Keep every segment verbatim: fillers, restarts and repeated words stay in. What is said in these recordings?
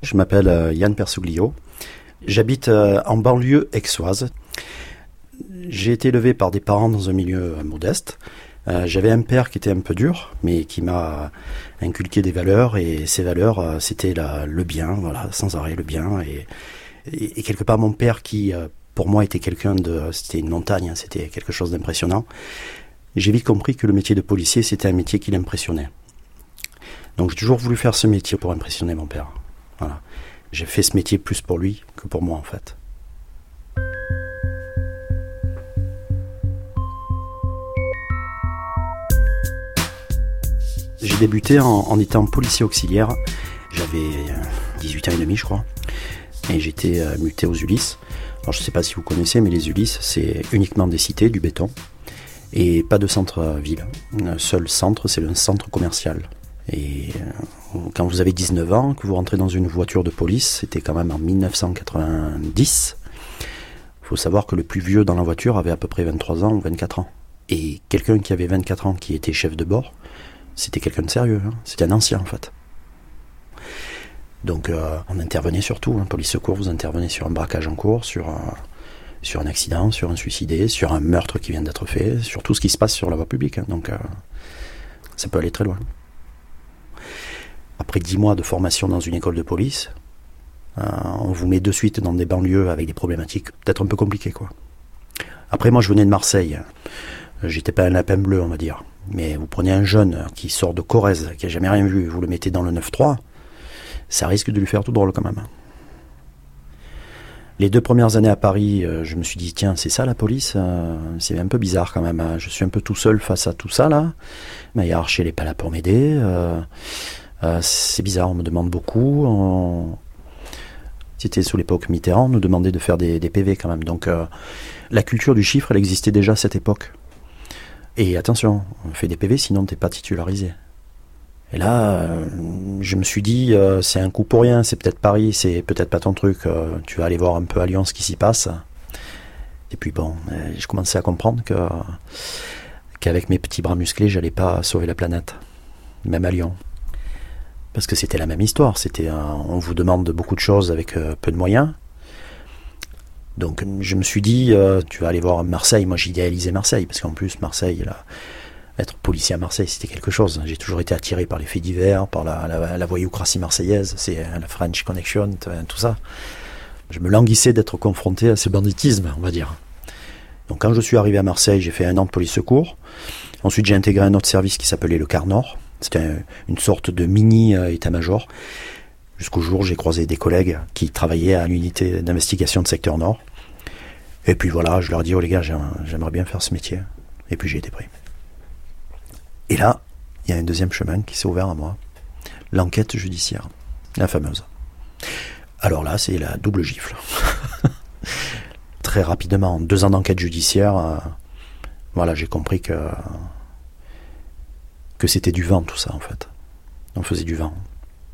Je m'appelle euh, Yann Persuglio. J'habite euh, en banlieue aixoise. J'ai été élevé par des parents dans un milieu euh, modeste. Euh, j'avais un père qui était un peu dur, mais qui m'a inculqué des valeurs, et ces valeurs, euh, c'était la, le bien, voilà, sans arrêt le bien. Et, et, et quelque part, mon père, qui euh, pour moi était quelqu'un de, c'était une montagne, hein, c'était quelque chose d'impressionnant. J'ai vite compris que le métier de policier, c'était un métier qui l'impressionnait. Donc j'ai toujours voulu faire ce métier pour impressionner mon père. Voilà. J'ai fait ce métier plus pour lui que pour moi, en fait. J'ai débuté en, en étant policier auxiliaire. J'avais dix-huit ans et demi, je crois. Et j'étais euh, muté aux Ulysses. Alors, je ne sais pas si vous connaissez, mais les Ulysses, c'est uniquement des cités, du béton. Et pas de centre-ville. Le seul centre, c'est le centre commercial. Et euh, quand vous avez dix-neuf ans, que vous rentrez dans une voiture de police, c'était quand même en dix-neuf cent quatre-vingt-dix. Il faut savoir que le plus vieux dans la voiture avait à peu près vingt-trois ans ou vingt-quatre ans. Et quelqu'un qui avait vingt-quatre ans, qui était chef de bord, c'était quelqu'un de sérieux, hein. C'était un ancien en fait. Donc euh, on intervenait sur tout, hein. Police secours, vous intervenez sur un braquage en cours, sur un, sur un accident, sur un suicidé, sur un meurtre qui vient d'être fait, sur tout ce qui se passe sur la voie publique, hein. Donc euh, ça peut aller très loin. Après dix mois de formation dans une école de police, euh, on vous met de suite dans des banlieues avec des problématiques peut-être un peu compliquées, quoi. Après, moi, je venais de Marseille. J'étais pas un lapin bleu, on va dire. Mais vous prenez un jeune qui sort de Corrèze, qui a jamais rien vu, vous le mettez dans le neuf trois, ça risque de lui faire tout drôle quand même. Les deux premières années à Paris, euh, je me suis dit, tiens, c'est ça la police, euh, c'est un peu bizarre quand même, hein. Je suis un peu tout seul face à tout ça, là. Ma hiérarchie, elle n'est pas là pour m'aider. Euh, Euh, c'est bizarre, on me demande beaucoup. On... C'était sous l'époque Mitterrand, on nous demandait de faire des, des P V quand même. Donc euh, la culture du chiffre, elle existait déjà à cette époque. Et attention, on fait des P V, sinon t'es pas titularisé. Et là, euh, je me suis dit, euh, c'est un coup pour rien, c'est peut-être Paris, c'est peut-être pas ton truc. Euh, tu vas aller voir un peu à Lyon ce qui s'y passe. Et puis bon, euh, je commençais à comprendre que qu'avec mes petits bras musclés, j'allais pas sauver la planète, même à Lyon. Parce que c'était la même histoire, c'était un, on vous demande beaucoup de choses avec euh, peu de moyens. Donc je me suis dit, euh, tu vas aller voir Marseille, moi j'idéalisais Marseille, parce qu'en plus Marseille, là, être policier à Marseille c'était quelque chose. J'ai toujours été attiré par les faits divers, par la, la, la voyoucratie marseillaise, c'est la French Connection, tout ça. Je me languissais d'être confronté à ce banditisme, on va dire. Donc quand je suis arrivé à Marseille, j'ai fait un an de police secours. Ensuite j'ai intégré un autre service qui s'appelait le Quart Nord. C'était une sorte de mini euh, état-major. Jusqu'au jour où j'ai croisé des collègues qui travaillaient à l'unité d'investigation de secteur Nord. Et puis voilà, je leur ai dit, oh les gars, j'aimerais bien faire ce métier. Et puis j'ai été pris. Et là, il y a un deuxième chemin qui s'est ouvert à moi. L'enquête judiciaire, la fameuse. Alors là, c'est la double gifle. Très rapidement, deux ans d'enquête judiciaire, euh, voilà, j'ai compris que... que c'était du vent tout ça en fait. On faisait du vent.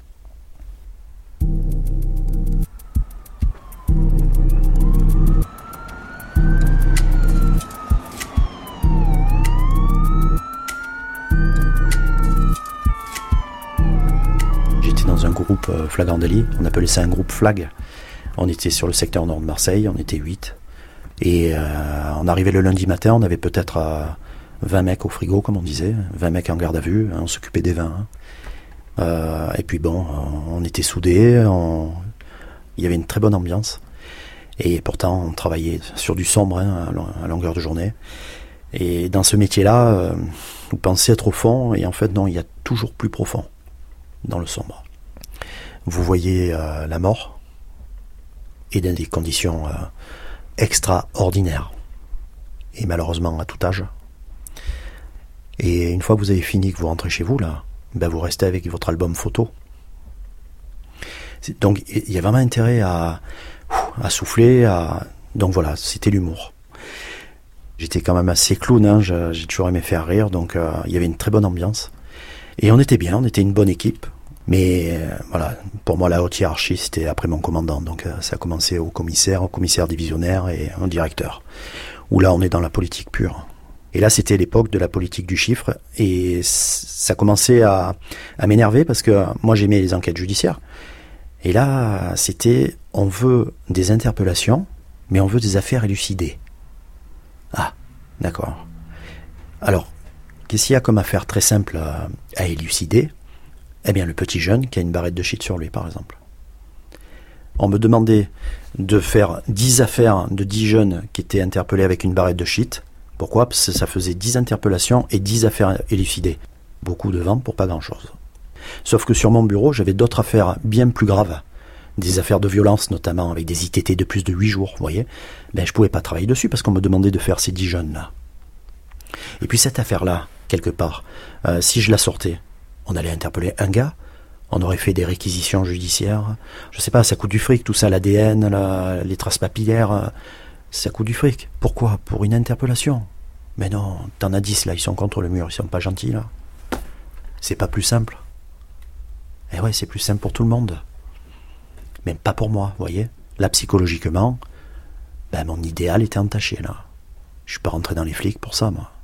J'étais dans un groupe euh, Flagrant délit, on appelait ça un groupe Flag. On était sur le secteur nord de Marseille, on était huit. Et euh, on arrivait le lundi matin, on avait peut-être... Euh, vingt mecs au frigo, comme on disait, vingt mecs en garde à vue, hein, on s'occupait des vingt. Hein. Euh, et puis bon, on était soudés, on... il y avait une très bonne ambiance. Et pourtant, on travaillait sur du sombre, hein, à longueur de journée. Et dans ce métier-là, euh, vous pensez être au fond, et en fait, non, il y a toujours plus profond dans le sombre. Vous voyez euh, la mort, et dans des conditions euh, extraordinaires. Et malheureusement, à tout âge. Et une fois que vous avez fini, que vous rentrez chez vous, là, ben vous restez avec votre album photo. C'est, donc il y a vraiment intérêt à, à souffler. À... Donc voilà, c'était l'humour. J'étais quand même assez clown, hein, j'ai, j'ai toujours aimé faire rire, donc euh, il y avait une très bonne ambiance. Et on était bien, on était une bonne équipe. Mais euh, voilà, pour moi la haute hiérarchie c'était après mon commandant. Donc euh, ça a commencé au commissaire, au commissaire divisionnaire et au directeur. Où là on est dans la politique pure. Et là, c'était l'époque de la politique du chiffre, et ça commençait à, à m'énerver, parce que moi, j'aimais les enquêtes judiciaires, Et là, c'était, on veut des interpellations, mais on veut des affaires élucidées. Ah, d'accord. Alors, qu'est-ce qu'il y a comme affaire très simple à, à élucider ? Eh bien, le petit jeune qui a une barrette de shit sur lui, par exemple. On me demandait de faire dix affaires de dix jeunes qui étaient interpellés avec une barrette de shit. Pourquoi ? Parce que ça faisait dix interpellations et dix affaires élucidées. Beaucoup de ventes pour pas grand-chose. Sauf que sur mon bureau, j'avais d'autres affaires bien plus graves. Des affaires de violence, notamment avec des I T T de plus de huit jours, vous voyez. Ben, je pouvais pas travailler dessus parce qu'on me demandait de faire ces dix jeunes-là. Et puis cette affaire-là, quelque part, euh, si je la sortais, on allait interpeller un gars, on aurait fait des réquisitions judiciaires, je sais pas, ça coûte du fric, tout ça, l'A D N, la, les traces papillaires, euh, ça coûte du fric. Pourquoi ? Pour une interpellation. Mais non, t'en as dix là, ils sont contre le mur, ils sont pas gentils là. C'est pas plus simple. Eh ouais, c'est plus simple pour tout le monde. Mais pas pour moi, vous voyez. Là, psychologiquement, ben, mon idéal était entaché, là. Je suis pas rentré dans les flics pour ça, moi.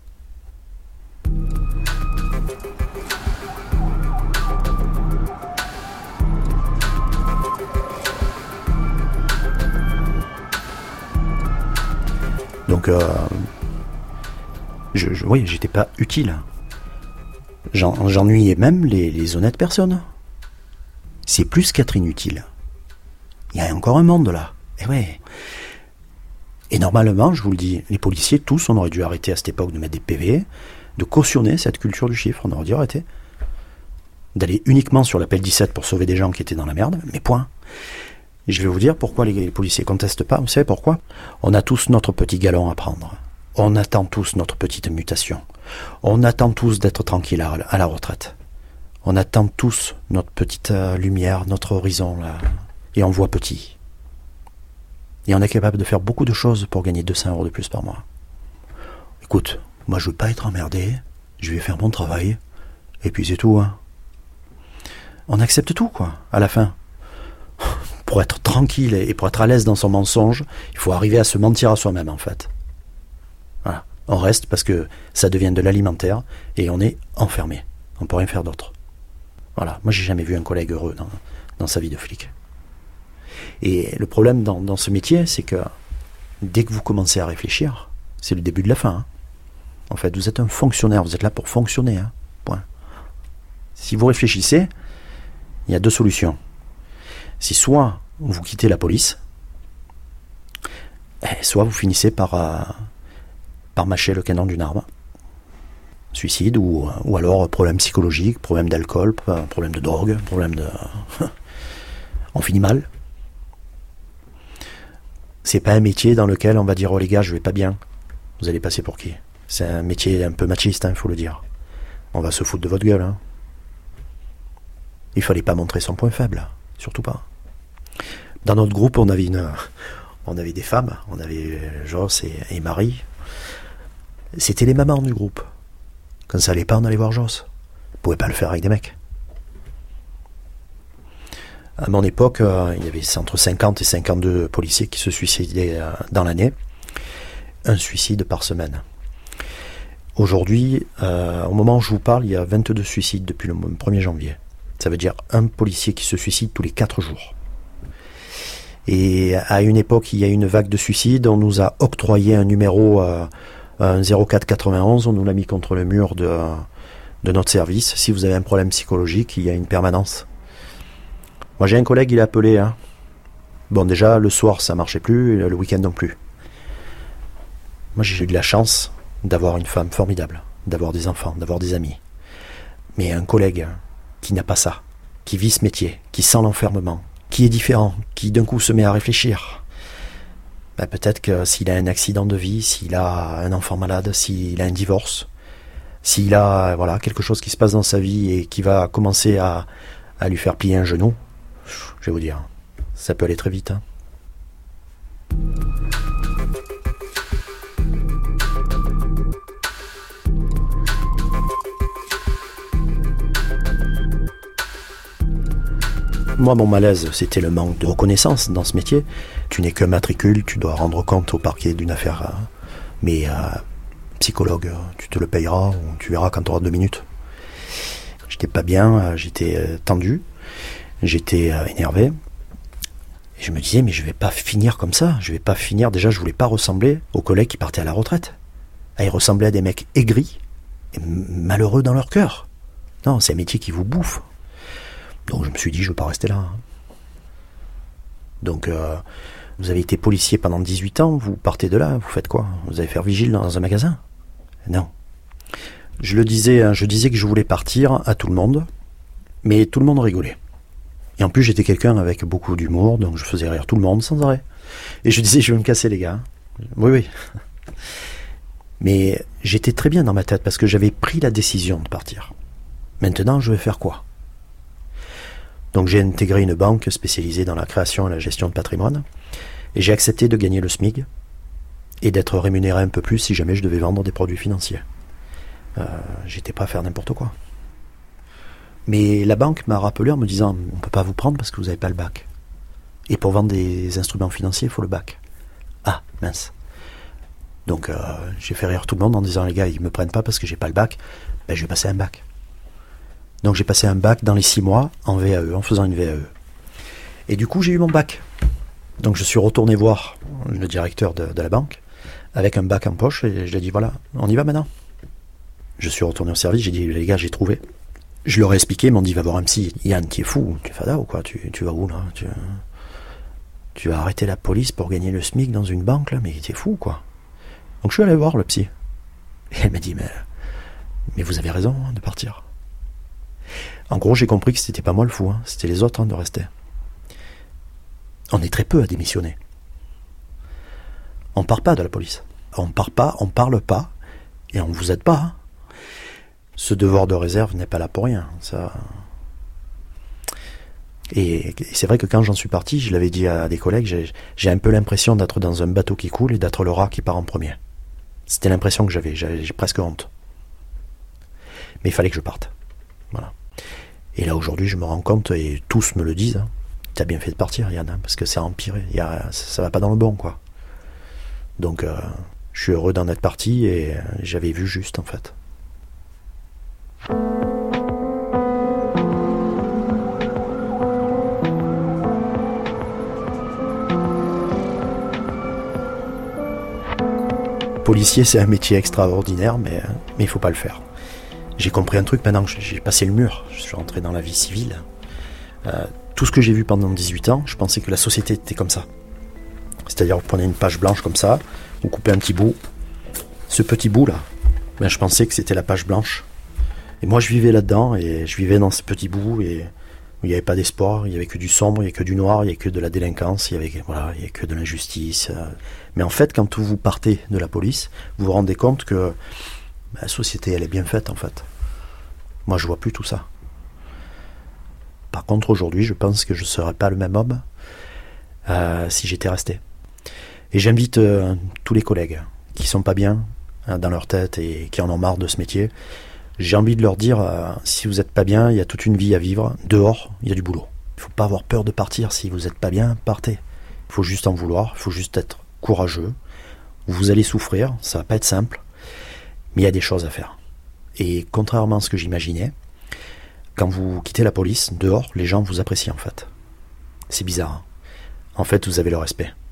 Donc, euh, je, je, oui, j'étais pas utile. J'en, j'ennuyais même les, les honnêtes personnes. C'est plus qu'être inutile. Il y a encore un monde là. Et ouais. Et normalement, je vous le dis, les policiers, tous, on aurait dû arrêter à cette époque de mettre des P V, de cautionner cette culture du chiffre. On aurait dû arrêter. D'aller uniquement sur l'appel dix-sept pour sauver des gens qui étaient dans la merde, mais point. Et je vais vous dire pourquoi les, les policiers contestent pas. Vous savez pourquoi ? On a tous notre petit galon à prendre. On attend tous notre petite mutation. On attend tous d'être tranquilles à, à la retraite. On attend tous notre petite euh, lumière, notre horizon, là. Et on voit petit. Et on est capable de faire beaucoup de choses pour gagner deux cents euros de plus par mois. Écoute, moi je veux pas être emmerdé, je vais faire mon travail, et puis c'est tout, hein. On accepte tout, quoi, à la fin. Pour être tranquille et pour être à l'aise dans son mensonge, il faut arriver à se mentir à soi-même, en fait. Voilà. On reste parce que ça devient de l'alimentaire et on est enfermé. On peut rien faire d'autre. Voilà. Moi, j'ai jamais vu un collègue heureux dans, dans sa vie de flic. Et le problème dans, dans ce métier, c'est que dès que vous commencez à réfléchir, c'est le début de la fin. Hein. En fait, vous êtes un fonctionnaire, vous êtes là pour fonctionner. Hein. Point. Si vous réfléchissez, il y a deux solutions. C'est soit vous quittez la police, soit vous finissez par, euh, par mâcher le canon d'une arme. Suicide ou, ou alors problème psychologique, problème d'alcool, problème de drogue, problème de... on finit mal. C'est pas un métier dans lequel on va dire « Oh les gars, je vais pas bien ». Vous allez passer pour qui ? C'est un métier un peu machiste, il hein, faut le dire. On va se foutre de votre gueule. Hein. Il fallait pas montrer son point faible, surtout pas. Dans notre groupe, on avait, une, on avait des femmes, on avait Joss et, et Marie. C'était les mamans du groupe. Quand ça allait pas, on allait voir Joss. On pouvait pas le faire avec des mecs. À mon époque, euh, il y avait entre cinquante et cinquante-deux policiers qui se suicidaient euh, dans l'année. Un suicide par semaine. Aujourd'hui, euh, au moment où je vous parle, il y a vingt-deux suicides depuis le premier janvier. Ça veut dire un policier qui se suicide tous les quatre jours. Et à une époque, il y a eu une vague de suicides. On nous a octroyé un numéro, euh, un zéro quatre quatre-vingt-onze. On nous l'a mis contre le mur de, de notre service. Si vous avez un problème psychologique, il y a une permanence. Moi, j'ai un collègue, il a appelé. Hein. Bon, déjà, le soir, ça marchait plus. Le week-end non plus. Moi, j'ai eu de la chance d'avoir une femme formidable, d'avoir des enfants, d'avoir des amis. Mais un collègue qui n'a pas ça, qui vit ce métier, qui sent l'enfermement, qui est différent, qui d'un coup se met à réfléchir. Ben peut-être que s'il a un accident de vie, s'il a un enfant malade, s'il a un divorce, s'il a voilà quelque chose qui se passe dans sa vie et qui va commencer à, à lui faire plier un genou, je vais vous dire, ça peut aller très vite. Hein. Moi, mon malaise, c'était le manque de reconnaissance dans ce métier. Tu n'es que matricule, tu dois rendre compte au parquet d'une affaire. Hein. Mais euh, psychologue, tu te le payeras ou tu verras quand tu auras deux minutes. J'étais pas bien, j'étais euh, tendu, j'étais euh, énervé. Et je me disais, mais je vais pas finir comme ça. Je vais pas finir. Déjà, je voulais pas ressembler aux collègues qui partaient à la retraite. Ah, ils ressemblaient à des mecs aigris et malheureux dans leur cœur. Non, c'est un métier qui vous bouffe. Donc je me suis dit, je veux pas rester là. Donc, euh, vous avez été policier pendant dix-huit ans, vous partez de là, vous faites quoi? Vous allez faire vigile dans un magasin? Non. Je le disais, je disais que je voulais partir à tout le monde, mais tout le monde rigolait. Et en plus, j'étais quelqu'un avec beaucoup d'humour, donc je faisais rire tout le monde sans arrêt. Et je disais, je vais me casser les gars. Oui, oui. Mais j'étais très bien dans ma tête parce que j'avais pris la décision de partir. Maintenant, je vais faire quoi? Donc j'ai intégré une banque spécialisée dans la création et la gestion de patrimoine, et j'ai accepté de gagner le SMIC et d'être rémunéré un peu plus si jamais je devais vendre des produits financiers. Euh, j'étais pas à faire n'importe quoi. Mais la banque m'a rappelé en me disant, on peut pas vous prendre parce que vous n'avez pas le bac. Et pour vendre des instruments financiers, il faut le bac. Ah, mince. Donc euh, j'ai fait rire tout le monde en disant, les gars, ils me prennent pas parce que j'ai pas le bac, ben je vais passer un bac. Donc j'ai passé un bac dans les six mois en V A E, en faisant une V A E. Et du coup, j'ai eu mon bac. Donc je suis retourné voir le directeur de, de la banque avec un bac en poche et je lui ai dit, voilà, on y va maintenant. Je suis retourné au service, j'ai dit, les gars, j'ai trouvé. Je leur ai expliqué, ils m'ont dit, va voir un psy. Yann, tu es fou, tu es fada ou quoi, tu, tu vas où là, tu, tu vas arrêter la police pour gagner le SMIC dans une banque là, mais tu es fou quoi. Donc je suis allé voir le psy. Et elle m'a dit, mais, mais vous avez raison hein, de partir. En gros, j'ai compris que c'était pas moi le fou, hein, c'était les autres hein, de rester. On est très peu à démissionner. On part pas de la police. On part pas, on parle pas, et on vous aide pas. Hein. Ce devoir de réserve n'est pas là pour rien. Ça... Et, et c'est vrai que quand j'en suis parti, je l'avais dit à des collègues, j'ai, j'ai un peu l'impression d'être dans un bateau qui coule et d'être le rat qui part en premier. C'était l'impression que j'avais, j'avais j'ai presque honte. Mais il fallait que je parte. Voilà. Et là aujourd'hui, je me rends compte, et tous me le disent, hein, t'as bien fait de partir, Yann, hein, parce que ça a empiré. Y a, ça va pas dans le bon, quoi. Donc, euh, je suis heureux d'en être parti et j'avais vu juste, en fait. Policier, c'est un métier extraordinaire, mais mais il faut pas le faire. J'ai compris un truc maintenant que j'ai passé le mur, je suis rentré dans la vie civile. Euh, tout ce que j'ai vu pendant dix-huit ans, je pensais que la société était comme ça. C'est-à-dire, vous prenez une page blanche comme ça, vous coupez un petit bout. Ce petit bout-là, ben, je pensais que c'était la page blanche. Et moi, je vivais là-dedans, et je vivais dans ce petit bout, et il n'y avait pas d'espoir, il n'y avait que du sombre, il n'y avait que du noir, il n'y avait que de la délinquance, il n'y avait, voilà, il y avait que de l'injustice. Mais en fait, quand vous partez de la police, vous vous rendez compte que ben, la société, elle est bien faite, en fait. Moi, je vois plus tout ça. Par contre, aujourd'hui, je pense que je ne serais pas le même homme euh, si j'étais resté. Et j'invite euh, tous les collègues qui sont pas bien hein, dans leur tête et qui en ont marre de ce métier. J'ai envie de leur dire, euh, si vous n'êtes pas bien, il y a toute une vie à vivre. Dehors, il y a du boulot. Il ne faut pas avoir peur de partir. Si vous n'êtes pas bien, partez. Il faut juste en vouloir, il faut juste être courageux. Vous allez souffrir, ça va pas être simple, mais il y a des choses à faire. Et contrairement à ce que j'imaginais, quand vous quittez la police, dehors, les gens vous apprécient en fait. C'est bizarre. Hein. En fait, vous avez le respect.